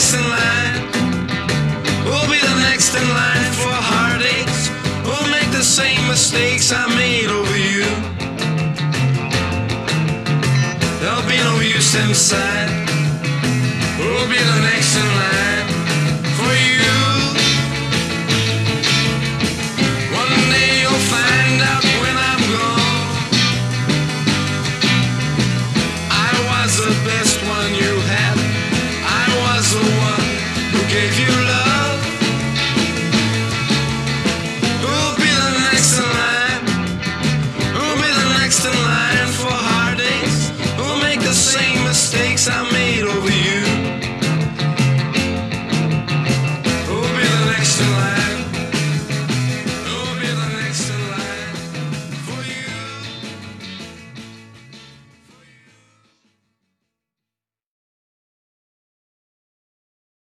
next in line. Who'll be the next in line for heartaches? Who'll make the same mistakes I made over you? There'll be no use inside. Who'll be the next in